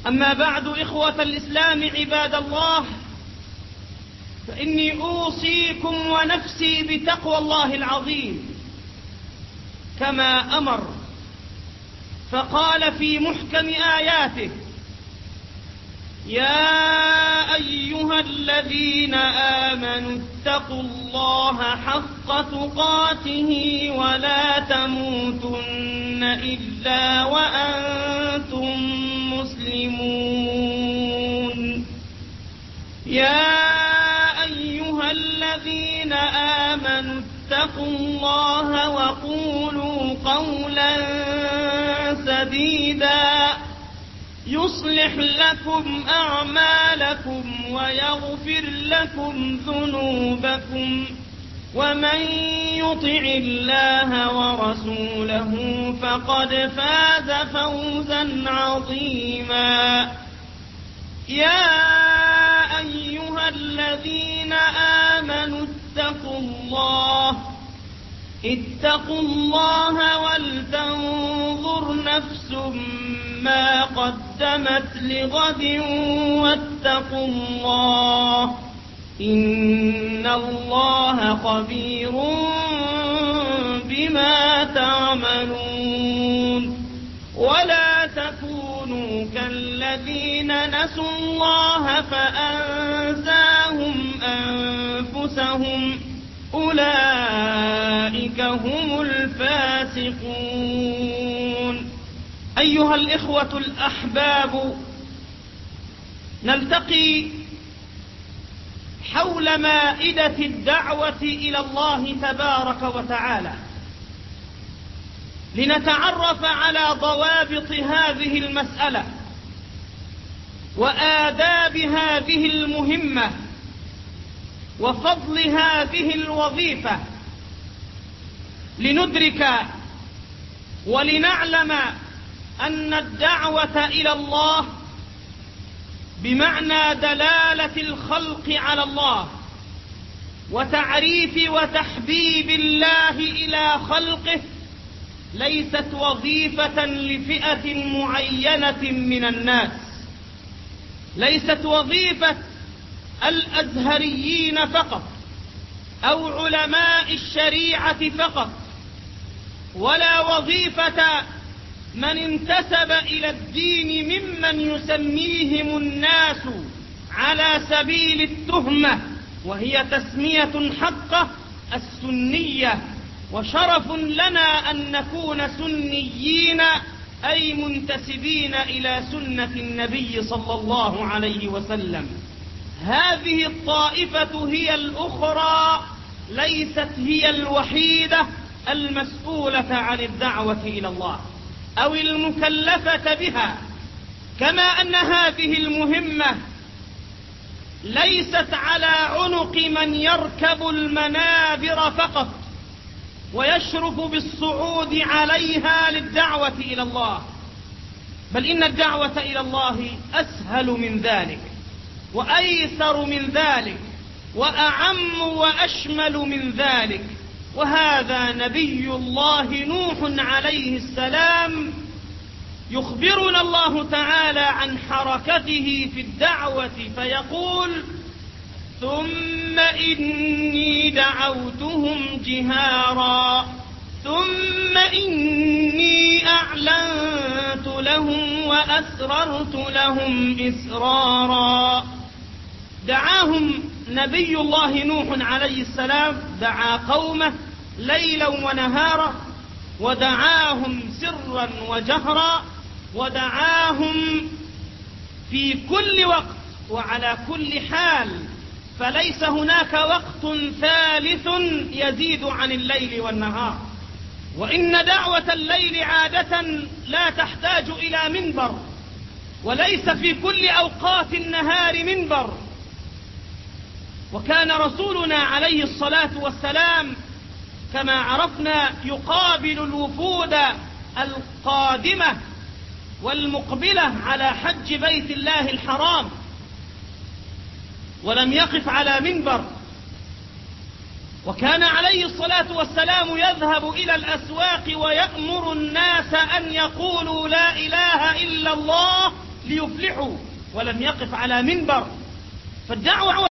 أما بعد، إخوة الإسلام عباد الله، فإني أوصيكم ونفسي بتقوى الله العظيم كما أمر، فقال في محكم آياته: يا أيها الذين آمنوا اتقوا الله حق تقاته ولا تموتن إلا وأنتم مسلمون. يا أيها الذين آمنوا اتقوا الله وقولوا قولا سديدا يصلح لكم أعمالكم ويغفر لكم ذنوبكم، ومن يطع الله ورسوله فقد فاز فوزا عظيما. يا أيها الذين آمنوا اتقوا الله ولتنظر نفس ما قدمت لغد واتقوا الله إن الله خبير بما تعملون. ولا تكونوا كالذين نسوا الله فأنساهم أنفسهم أولئك هم الفاسقون. أيها الإخوة الأحباب، نلتقي حول مائدة الدعوة إلى الله تبارك وتعالى لنتعرف على ضوابط هذه المسألة وآداب هذه المهمة وفضل هذه الوظيفة، لندرك ولنعلم أن الدعوة إلى الله بمعنى دلالة الخلق على الله وتعريف وتحبيب الله إلى خلقه ليست وظيفة لفئة معينة من الناس، ليست وظيفة الأزهريين فقط أو علماء الشريعة فقط، ولا وظيفة من انتسب إلى الدين ممن يسميهم الناس على سبيل التهمة، وهي تسمية حقة السنية، وشرف لنا أن نكون سنيين أي منتسبين إلى سنة النبي صلى الله عليه وسلم. هذه الطائفة هي الأخرى، ليست هي الوحيدة المسؤولة عن الدعوة إلى الله أو المكلفة بها، كما أن هذه المهمة ليست على عنق من يركب المنابر فقط ويشرف بالصعود عليها للدعوة إلى الله، بل إن الدعوة إلى الله أسهل من ذلك وأيسر من ذلك وأعم وأشمل من ذلك. وهذا نبي الله نوح عليه السلام يخبرنا الله تعالى عن حركته في الدعوة فيقول: ثم إني دعوتهم جهارا ثم إني أعلنت لهم وأسررت لهم إسرارا. دعاهم نبي الله نوح عليه السلام، دعا قومه ليلا ونهارا، ودعاهم سرا وجهرا، ودعاهم في كل وقت وعلى كل حال، فليس هناك وقت ثالث يزيد عن الليل والنهار. وإن دعوة الليل عادة لا تحتاج إلى منبر، وليس في كل أوقات النهار منبر. وكان رسولنا عليه الصلاة والسلام كما عرفنا يقابل الوفود القادمة والمقبلة على حج بيت الله الحرام، ولم يقف على منبر. وكان عليه الصلاة والسلام يذهب إلى الأسواق ويأمر الناس أن يقولوا لا إله إلا الله ليفلحوا ولم يقف على منبر. فالدعوة